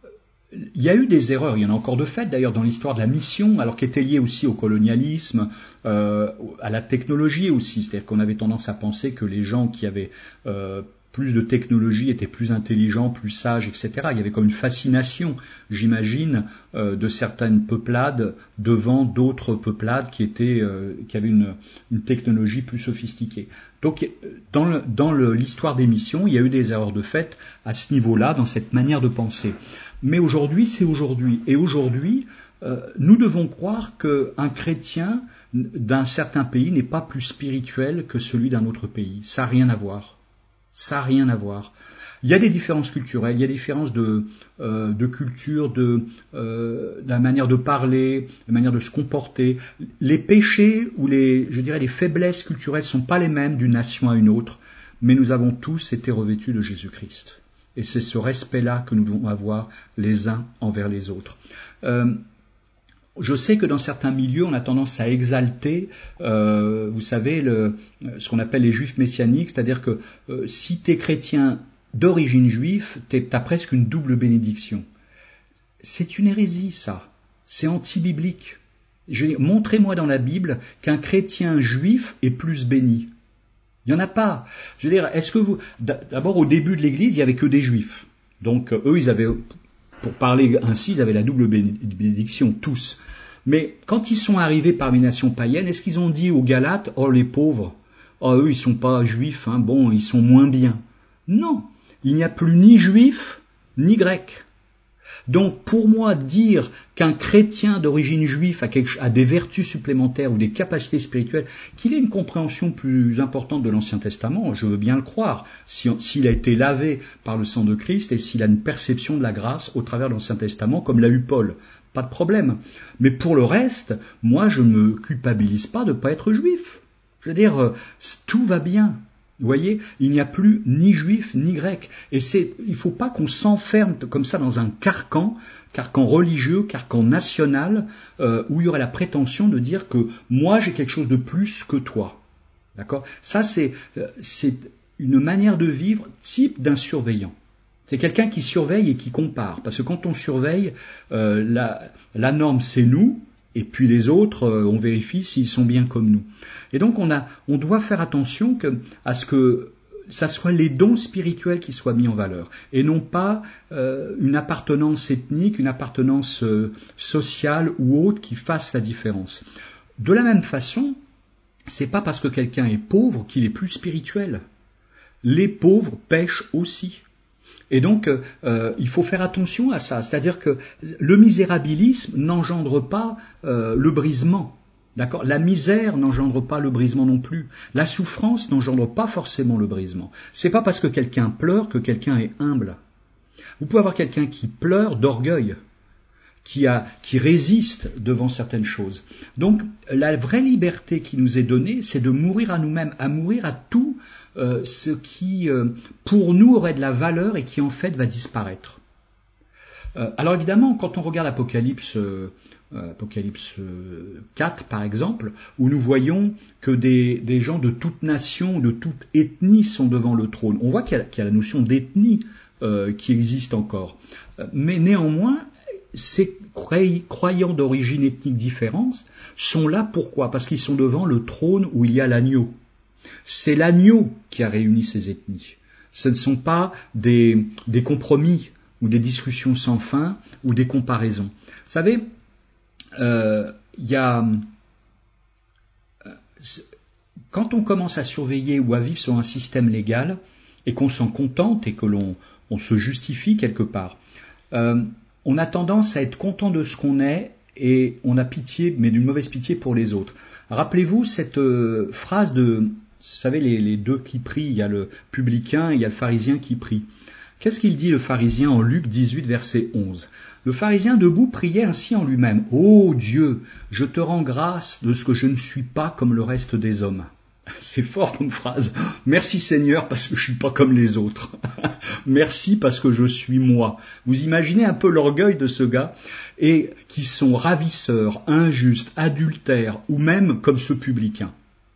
Il y a eu des erreurs, il y en a encore de fait d'ailleurs dans l'histoire de la mission, alors qui étaient liées aussi au colonialisme, euh, à la technologie aussi, c'est-à-dire qu'on avait tendance à penser que les gens qui avaient euh, plus de technologie étaient plus intelligents, plus sages, et cetera. Il y avait comme une fascination, j'imagine, euh, de certaines peuplades devant d'autres peuplades qui étaient, euh, qui avaient une, une technologie plus sophistiquée. Donc, dans, le, dans le, l'histoire des missions, il y a eu des erreurs de fait à ce niveau-là, dans cette manière de penser. Mais aujourd'hui, c'est aujourd'hui. Et aujourd'hui, euh, nous devons croire qu'un chrétien d'un certain pays n'est pas plus spirituel que celui d'un autre pays. Ça n'a rien à voir. Ça n'a rien à voir. Il y a des différences culturelles, il y a des différences de, euh, de culture, de, euh, de la manière de parler, de la manière de se comporter. Les péchés ou les, je dirais, les faiblesses culturelles ne sont pas les mêmes d'une nation à une autre, mais nous avons tous été revêtus de Jésus-Christ. Et c'est ce respect-là que nous devons avoir les uns envers les autres. Euh, je sais que dans certains milieux, on a tendance à exalter, euh, vous savez, le, ce qu'on appelle les juifs messianiques, c'est-à-dire que euh, si tu es chrétien d'origine juive, tu as presque une double bénédiction. C'est une hérésie, ça. C'est anti-biblique. Montrez-moi dans la Bible qu'un chrétien juif est plus béni. Il n'y en a pas. Je veux dire, est-ce que vous... D'abord, au début de l'Église, il n'y avait que des Juifs. Donc, eux, ils avaient, pour parler ainsi, ils avaient la double bénédiction, tous. Mais quand ils sont arrivés parmi les nations païennes, est-ce qu'ils ont dit aux Galates, « Oh, les pauvres, oh, eux, ils sont pas Juifs, hein, bon, ils sont moins bien. » Non, il n'y a plus ni Juifs, ni Grecs. Donc pour moi, dire qu'un chrétien d'origine juive a, quelque, a des vertus supplémentaires ou des capacités spirituelles, qu'il ait une compréhension plus importante de l'Ancien Testament, je veux bien le croire, si, s'il a été lavé par le sang de Christ et s'il a une perception de la grâce au travers de l'Ancien Testament, comme l'a eu Paul. Pas de problème. Mais pour le reste, moi je ne me culpabilise pas de ne pas être juif. Je veux dire, tout va bien. Vous voyez, il n'y a plus ni juif ni grec. Et c'est, il ne faut pas qu'on s'enferme comme ça dans un carcan, carcan religieux, carcan national, euh, où il y aurait la prétention de dire que moi j'ai quelque chose de plus que toi. D'accord ? Ça c'est, c'est une manière de vivre type d'un surveillant. C'est quelqu'un qui surveille et qui compare. Parce que quand on surveille, euh, la, la norme c'est nous, et puis les autres, euh, on vérifie s'ils sont bien comme nous. Et donc on a, on doit faire attention que, à ce que ça soit les dons spirituels qui soient mis en valeur, et non pas euh, une appartenance ethnique, une appartenance euh, sociale ou autre qui fasse la différence. De la même façon, c'est pas parce que quelqu'un est pauvre qu'il est plus spirituel. Les pauvres pêchent aussi. Et donc, euh, il faut faire attention à ça. C'est-à-dire que le misérabilisme n'engendre pas euh, le brisement. D'accord ? La misère n'engendre pas le brisement non plus. La souffrance n'engendre pas forcément le brisement. C'est pas parce que quelqu'un pleure que quelqu'un est humble. Vous pouvez avoir quelqu'un qui pleure d'orgueil, qui a, qui résiste devant certaines choses. Donc, la vraie liberté qui nous est donnée, c'est de mourir à nous-mêmes, à mourir à tout euh, ce qui, euh, pour nous, aurait de la valeur et qui, en fait, va disparaître. Euh, alors, évidemment, quand on regarde Apocalypse, euh, Apocalypse quatre, par exemple, où nous voyons que des, des gens de toute nation, de toute ethnie sont devant le trône, on voit qu'il y a, qu'il y a la notion d'ethnie euh, qui existe encore. Mais néanmoins, ces croyants d'origine ethnique différente sont là pourquoi ? Parce qu'ils sont devant le trône où il y a l'agneau. C'est l'agneau qui a réuni ces ethnies. Ce ne sont pas des, des compromis ou des discussions sans fin ou des comparaisons. Vous savez, euh, y a, quand on commence à surveiller ou à vivre sur un système légal et qu'on s'en contente et que l'on on se justifie quelque part, euh, on a tendance à être content de ce qu'on est et on a pitié, mais d'une mauvaise pitié pour les autres. Rappelez-vous cette euh, phrase de, vous savez, les, les deux qui prient, il y a le publicain et il y a le pharisien qui prie. Qu'est-ce qu'il dit le pharisien en Luc dix-huit, verset onze ? Le pharisien debout priait ainsi en lui-même. « Ô Dieu, je te rends grâce de ce que je ne suis pas comme le reste des hommes. » C'est fort comme phrase. Merci Seigneur parce que je suis pas comme les autres. Merci parce que je suis moi. Vous imaginez un peu l'orgueil de ce gars et qui sont ravisseurs, injustes, adultères ou même comme ce publicain.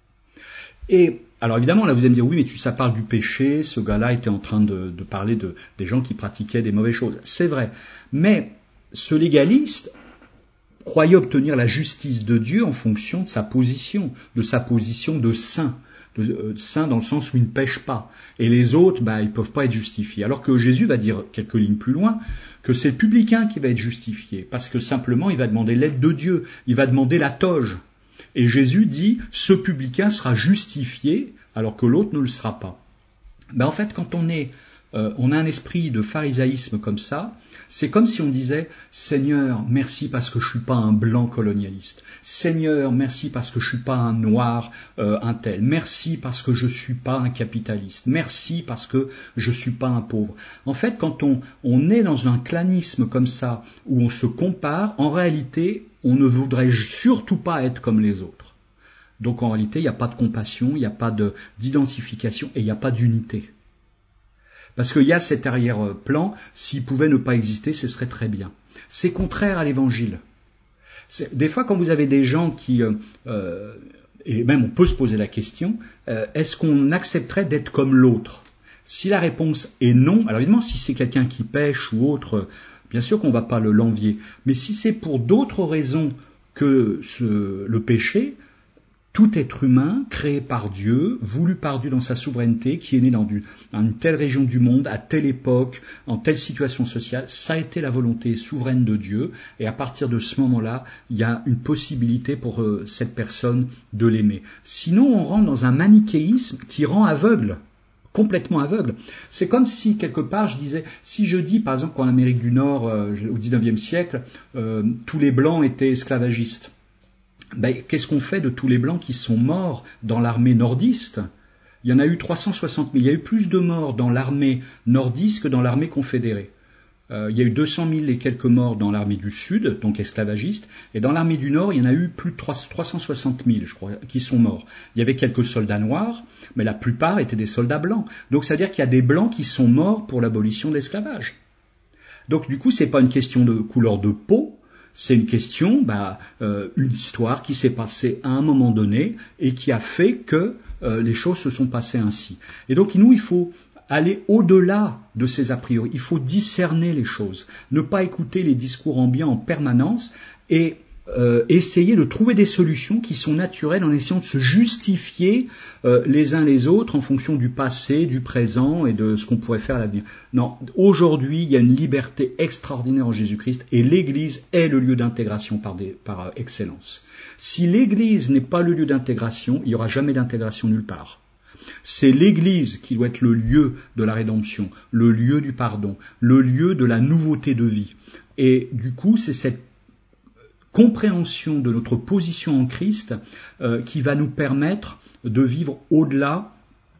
Et alors évidemment là vous allez me dire oui mais tu, ça parle du péché, ce gars-là était en train de, de parler de, des gens qui pratiquaient des mauvaises choses. C'est vrai. Mais ce légaliste croyait obtenir la justice de Dieu en fonction de sa position, de sa position de saint, de euh, saint dans le sens où il ne pêche pas. Et les autres, bah, ils peuvent pas être justifiés. Alors que Jésus va dire quelques lignes plus loin que c'est le publicain qui va être justifié, parce que simplement il va demander l'aide de Dieu, il va demander la toge. Et Jésus dit, ce publicain sera justifié, alors que l'autre ne le sera pas. Ben en fait, quand on est, euh, on a un esprit de pharisaïsme comme ça, c'est comme si on disait « Seigneur, merci parce que je suis pas un blanc colonialiste. Seigneur, merci parce que je suis pas un noir, euh, un tel. Merci parce que je suis pas un capitaliste. Merci parce que je suis pas un pauvre. » En fait, quand on, on est dans un clanisme comme ça, où on se compare, en réalité, on ne voudrait surtout pas être comme les autres. Donc en réalité, il n'y a pas de compassion, il n'y a pas de, d'identification et il n'y a pas d'unité. Parce qu'il y a cet arrière-plan, s'il pouvait ne pas exister, ce serait très bien. C'est contraire à l'évangile. C'est, des fois, quand vous avez des gens qui, euh, et même on peut se poser la question, euh, est-ce qu'on accepterait d'être comme l'autre ? Si la réponse est non, alors évidemment, si c'est quelqu'un qui pêche ou autre, bien sûr qu'on ne va pas le l'envier. Mais si c'est pour d'autres raisons que ce, le péché, tout être humain, créé par Dieu, voulu par Dieu dans sa souveraineté, qui est né dans, du, dans une telle région du monde, à telle époque, en telle situation sociale, ça a été la volonté souveraine de Dieu, et à partir de ce moment-là, il y a une possibilité pour euh, cette personne de l'aimer. Sinon, on rentre dans un manichéisme qui rend aveugle, complètement aveugle. C'est comme si, quelque part, je disais, si je dis, par exemple, qu'en Amérique du Nord, euh, au dix-neuvième siècle, euh, tous les Blancs étaient esclavagistes, ben, qu'est-ce qu'on fait de tous les Blancs qui sont morts dans l'armée nordiste ? Il y en a eu trois cent soixante mille. Il y a eu plus de morts dans l'armée nordiste que dans l'armée confédérée. Euh, il y a eu deux cent mille et quelques morts dans l'armée du Sud, donc esclavagiste, et dans l'armée du Nord, il y en a eu plus de trois cent soixante mille, je crois, qui sont morts. Il y avait quelques soldats noirs, mais la plupart étaient des soldats blancs. Donc, ça veut dire qu'il y a des blancs qui sont morts pour l'abolition de l'esclavage. Donc, du coup, c'est pas une question de couleur de peau, c'est une question, bah, euh, une histoire qui s'est passée à un moment donné et qui a fait que euh, les choses se sont passées ainsi. Et donc, nous, il faut aller au-delà de ces a priori. Il faut discerner les choses, ne pas écouter les discours ambiants en permanence et euh, essayer de trouver des solutions qui sont naturelles en essayant de se justifier euh, les uns les autres en fonction du passé, du présent et de ce qu'on pourrait faire à l'avenir. Non, aujourd'hui, il y a une liberté extraordinaire en Jésus-Christ et l'Église est le lieu d'intégration par, des, par euh, excellence. Si l'Église n'est pas le lieu d'intégration, il n'y aura jamais d'intégration nulle part. C'est l'Église qui doit être le lieu de la rédemption, le lieu du pardon, le lieu de la nouveauté de vie. Et du coup, c'est cette compréhension de notre position en Christ euh, qui va nous permettre de vivre au-delà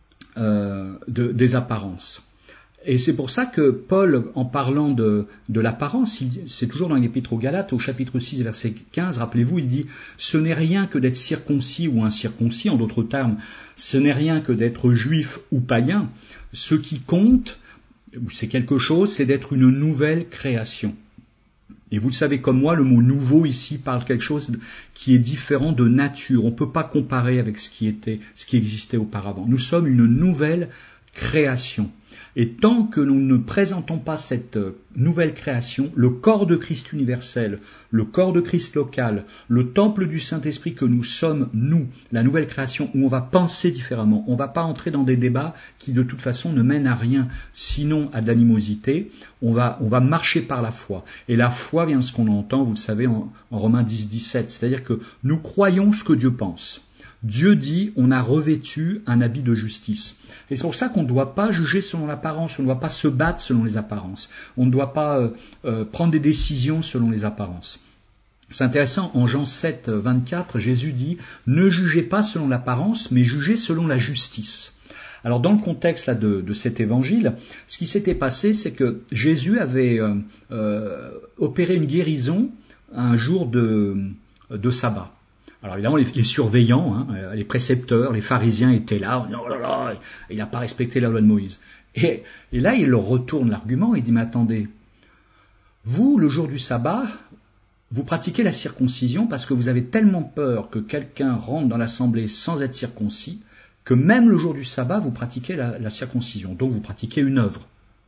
euh, de, des apparences. Et c'est pour ça que Paul, en parlant de, de l'apparence, c'est toujours dans l'Épître aux Galates, au chapitre six, verset quinze, rappelez-vous, il dit « Ce n'est rien que d'être circoncis ou incirconcis, en d'autres termes, ce n'est rien que d'être juif ou païen. Ce qui compte, c'est quelque chose, c'est d'être une nouvelle création. » Et vous le savez comme moi, le mot « nouveau » ici parle quelque chose qui est différent de nature. On ne peut pas comparer avec ce qui était, ce qui existait auparavant. Nous sommes une nouvelle création. Et tant que nous ne présentons pas cette nouvelle création, le corps de Christ universel, le corps de Christ local, le temple du Saint-Esprit que nous sommes, nous, la nouvelle création, où on va penser différemment, on ne va pas entrer dans des débats qui de toute façon ne mènent à rien, sinon à de l'animosité, on va, on va marcher par la foi. Et la foi vient de ce qu'on entend, vous le savez, en, en Romains dix, dix-sept, c'est-à-dire que nous croyons ce que Dieu pense. Dieu dit, on a revêtu un habit de justice. Et c'est pour ça qu'on ne doit pas juger selon l'apparence, on ne doit pas se battre selon les apparences, on ne doit pas euh, euh, prendre des décisions selon les apparences. C'est intéressant, en Jean sept, vingt-quatre, Jésus dit, ne jugez pas selon l'apparence, mais jugez selon la justice. Alors dans le contexte là, de, de cet évangile, ce qui s'était passé, c'est que Jésus avait euh, euh, opéré une guérison un jour de, de sabbat. Alors évidemment, les, les surveillants, hein, les précepteurs, les pharisiens étaient là, on dit, oh là là, il n'a pas respecté la loi de Moïse. Et, et là, il leur retourne l'argument, il dit, mais attendez, vous, le jour du sabbat, vous pratiquez la circoncision parce que vous avez tellement peur que quelqu'un rentre dans l'assemblée sans être circoncis, que même le jour du sabbat, vous pratiquez la, la circoncision, donc vous pratiquez une œuvre.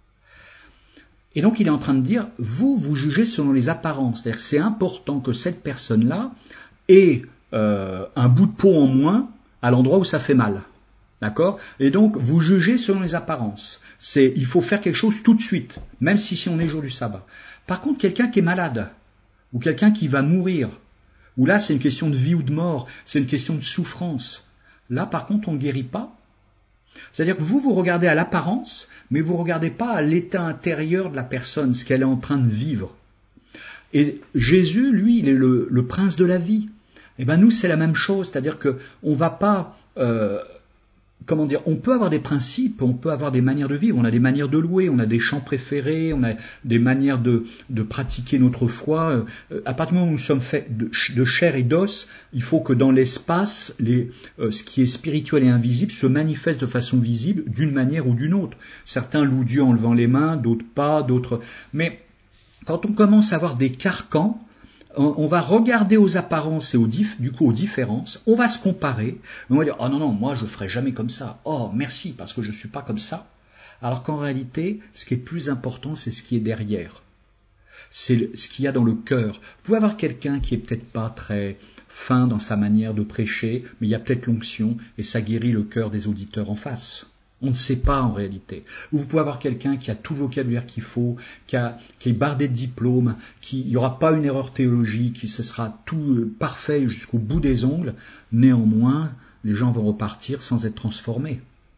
Et donc il est en train de dire, vous, vous jugez selon les apparences, c'est-à-dire que c'est important que cette personne-là ait Euh, un bout de peau en moins à l'endroit où ça fait mal. D'accord ? Et donc, vous jugez selon les apparences. C'est, il faut faire quelque chose tout de suite, même si, si on est jour du sabbat. Par contre, quelqu'un qui est malade, ou quelqu'un qui va mourir, ou là, c'est une question de vie ou de mort, c'est une question de souffrance. Là, par contre, on ne guérit pas. C'est-à-dire que vous, vous regardez à l'apparence, mais vous ne regardez pas à l'état intérieur de la personne, ce qu'elle est en train de vivre. Et Jésus, lui, il est le, le prince de la vie. Eh ben nous, c'est la même chose, c'est-à-dire que on va pas, euh, comment dire, on peut avoir des principes, on peut avoir des manières de vivre, on a des manières de louer, on a des chants préférés, on a des manières de, de pratiquer notre foi. Euh, à partir du moment où nous sommes faits de, de chair et d'os, il faut que dans l'espace, les, euh, ce qui est spirituel et invisible se manifeste de façon visible d'une manière ou d'une autre. Certains louent Dieu en levant les mains, d'autres pas, d'autres. Mais quand on commence à avoir des carcans, on va regarder aux apparences et aux dif- du coup aux différences, on va se comparer, on va dire « Oh non, non, moi je ne ferai jamais comme ça, oh merci parce que je ne suis pas comme ça », alors qu'en réalité, ce qui est plus important, c'est ce qui est derrière, c'est ce qu'il y a dans le cœur. Vous pouvez avoir quelqu'un qui est peut-être pas très fin dans sa manière de prêcher, mais il y a peut-être l'onction et ça guérit le cœur des auditeurs en face. On ne sait pas en réalité. Ou vous pouvez avoir quelqu'un qui a tout le vocabulaire qu'il faut, qui, a, qui est bardé de diplômes, qui, il n'y aura pas une erreur théologique, ce sera tout euh, parfait jusqu'au bout des ongles. Néanmoins, les gens vont repartir sans être transformés.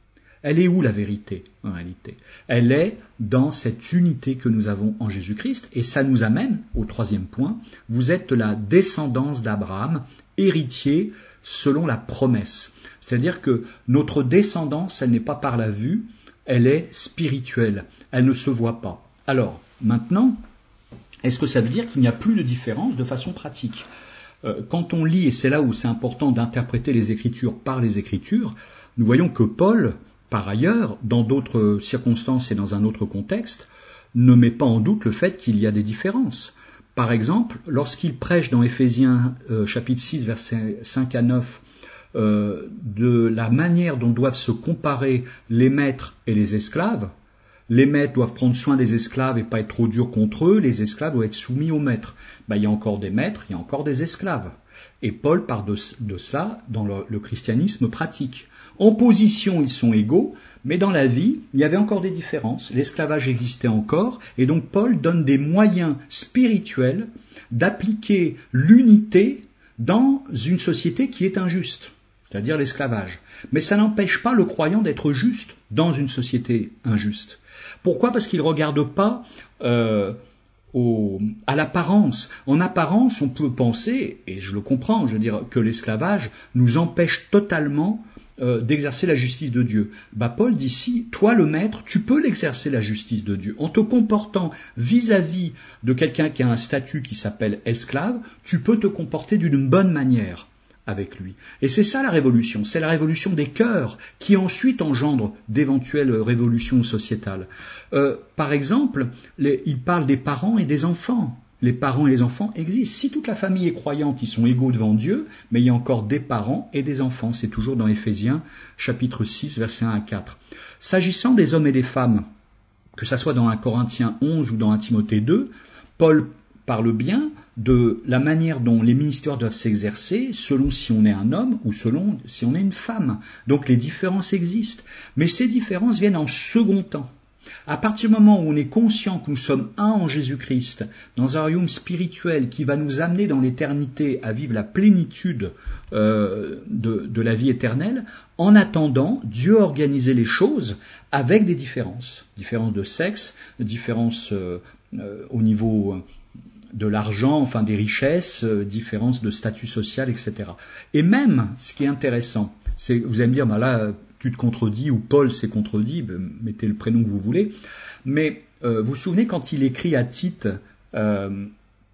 Elle est où la vérité, en réalité? Elle est dans cette unité que nous avons en Jésus-Christ, et ça nous amène au troisième point. Vous êtes la descendance d'Abraham, héritier selon la promesse. C'est-à-dire que notre descendance, elle n'est pas par la vue, elle est spirituelle, elle ne se voit pas. Alors, maintenant, est-ce que ça veut dire qu'il n'y a plus de différence de façon pratique? euh, Quand on lit, et c'est là où c'est important d'interpréter les Écritures par les Écritures, nous voyons que Paul, par ailleurs, dans d'autres circonstances et dans un autre contexte, ne met pas en doute le fait qu'il y a des différences. Par exemple, lorsqu'il prêche dans Éphésiens euh, chapitre six, versets cinq à neuf, euh, de la manière dont doivent se comparer les maîtres et les esclaves, les maîtres doivent prendre soin des esclaves et pas être trop durs contre eux, les esclaves doivent être soumis aux maîtres. Ben, il y a encore des maîtres, il y a encore des esclaves. Et Paul parle de, de cela dans le, le christianisme pratique. En position, ils sont égaux, mais dans la vie, il y avait encore des différences. L'esclavage existait encore, et donc Paul donne des moyens spirituels d'appliquer l'unité dans une société qui est injuste, c'est-à-dire l'esclavage. Mais ça n'empêche pas le croyant d'être juste dans une société injuste. Pourquoi? Parce qu'il ne regarde pas euh, au, à l'apparence. En apparence, on peut penser, et je le comprends, je veux dire, que l'esclavage nous empêche totalement euh, d'exercer la justice de Dieu. Bah, Paul dit ici, toi le maître, tu peux l'exercer la justice de Dieu. En te comportant vis-à-vis de quelqu'un qui a un statut qui s'appelle esclave, tu peux te comporter d'une bonne manière avec lui. Et c'est ça la révolution, c'est la révolution des cœurs qui ensuite engendre d'éventuelles révolutions sociétales. Euh, par exemple, les, il parle des parents et des enfants. Les parents et les enfants existent. Si toute la famille est croyante, ils sont égaux devant Dieu, mais il y a encore des parents et des enfants. C'est toujours dans Éphésiens, chapitre six, versets un à quatre. S'agissant des hommes et des femmes, que ça soit dans un Corinthiens onze ou dans un Timothée deux, Paul parle bien de la manière dont les ministères doivent s'exercer selon si on est un homme ou selon si on est une femme. Donc les différences existent, mais ces différences viennent en second temps. À partir du moment où on est conscient que nous sommes un en Jésus-Christ, dans un royaume spirituel qui va nous amener dans l'éternité à vivre la plénitude euh, de, de la vie éternelle, en attendant, Dieu a organisé les choses avec des différences. Différences de sexe, différences euh, euh, au niveau de l'argent, enfin des richesses, euh, différences de statut social, et cetera. Et même, ce qui est intéressant, c'est, vous allez me dire, bah là, tu te contredis, ou Paul s'est contredit, ben, mettez le prénom que vous voulez, mais euh, vous vous souvenez quand il écrit à Tite, euh,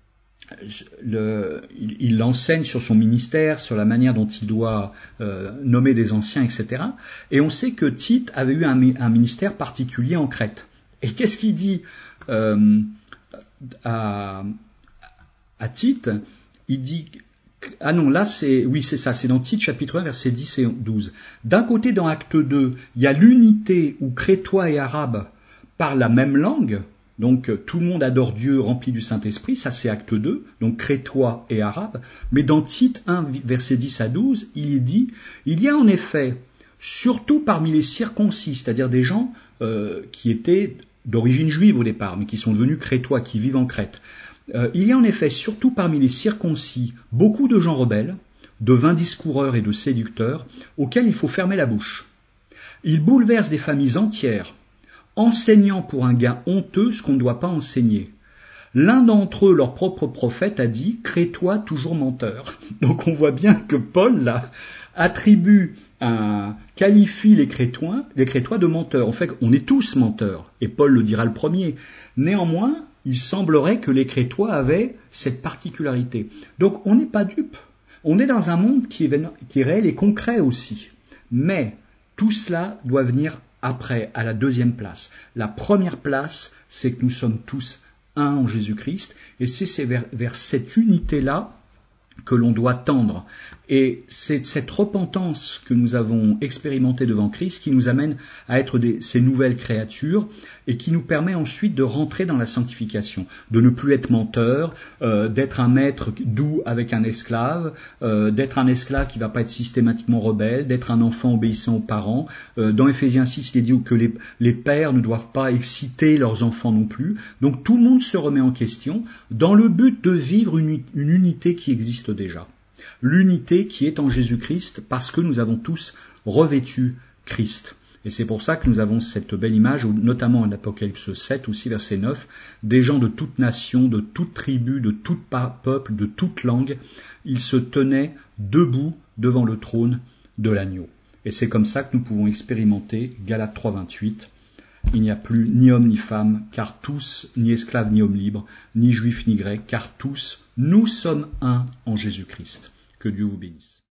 le, il, il l'enseigne sur son ministère, sur la manière dont il doit euh, nommer des anciens, et cetera. Et on sait que Tite avait eu un, un ministère particulier en Crète. Et qu'est-ce qu'il dit euh, à, à Tite? Il dit... Ah non, là c'est, oui c'est ça, c'est dans Tite chapitre un, versets dix et douze. D'un côté dans Acte deux, il y a l'unité où Crétois et Arabes parlent la même langue, donc tout le monde adore Dieu rempli du Saint-Esprit, ça c'est Acte deux, donc Crétois et Arabes. Mais dans Tite un, versets dix à douze, il est dit, il y a en effet, surtout parmi les circoncis, c'est-à-dire des gens euh, qui étaient d'origine juive au départ, mais qui sont devenus Crétois, qui vivent en Crète, Euh, il y a en effet, surtout parmi les circoncis, beaucoup de gens rebelles, de vains discoureurs et de séducteurs, auxquels il faut fermer la bouche. Ils bouleversent des familles entières, enseignant pour un gain honteux ce qu'on ne doit pas enseigner. L'un d'entre eux, leur propre prophète, a dit « Crétois toujours menteur ». Donc on voit bien que Paul, là, attribue, un, qualifie les Crétois, les Crétois de menteurs. En fait, on est tous menteurs, et Paul le dira le premier. Néanmoins, il semblerait que les Crétois avaient cette particularité. Donc on n'est pas dupe. On est dans un monde qui est, qui est réel et concret aussi. Mais tout cela doit venir après, à la deuxième place. La première place, c'est que nous sommes tous un en Jésus-Christ, et c'est vers, vers cette unité-là que l'on doit tendre. Et c'est cette repentance que nous avons expérimentée devant Christ qui nous amène à être des, ces nouvelles créatures et qui nous permet ensuite de rentrer dans la sanctification, de ne plus être menteur, euh, d'être un maître doux avec un esclave, euh, d'être un esclave qui ne va pas être systématiquement rebelle, d'être un enfant obéissant aux parents. Euh, dans Éphésiens six, il est dit que les, les pères ne doivent pas exciter leurs enfants non plus. Donc tout le monde se remet en question dans le but de vivre une, une unité qui existe déjà. L'unité qui est en Jésus-Christ parce que nous avons tous revêtu Christ. Et c'est pour ça que nous avons cette belle image, où, notamment en Apocalypse sept, aussi verset neuf, des gens de toute nation, de toute tribu, de tout peuple, de toute langue, ils se tenaient debout devant le trône de l'agneau. Et c'est comme ça que nous pouvons expérimenter Galates trois vingt-huit. Il n'y a plus ni homme ni femme, car tous, ni esclaves ni hommes libres, ni juifs ni grecs, car tous, nous sommes un en Jésus-Christ. Que Dieu vous bénisse.